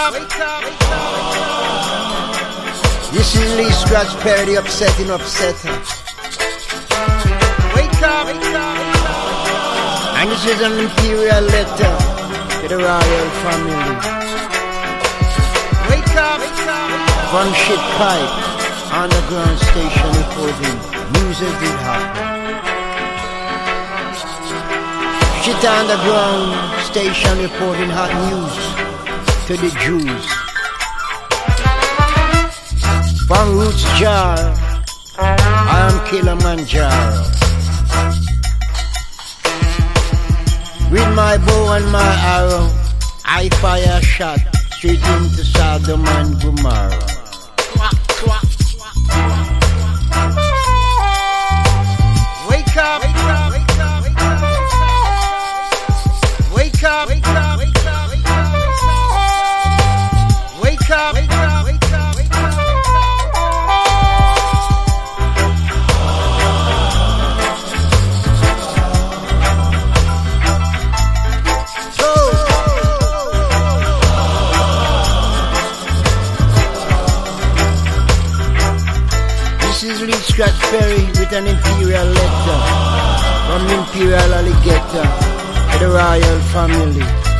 up. This is Lee Scratch Perry, the upsetting upsetter. Wake up. And this is an imperial letter to the royal family. Wake up. From Shit Pipe, underground station reporting news as it happen. Shit underground station reporting hot news to the Jews. From Roots Jar, I am Kilimanjaro. With my bow and my arrow, I fire a shot straight into Sodom and Gomorrah. Wake up. This is Lee Scratch Perry with an imperial letter from Imperial Alligator to the royal family.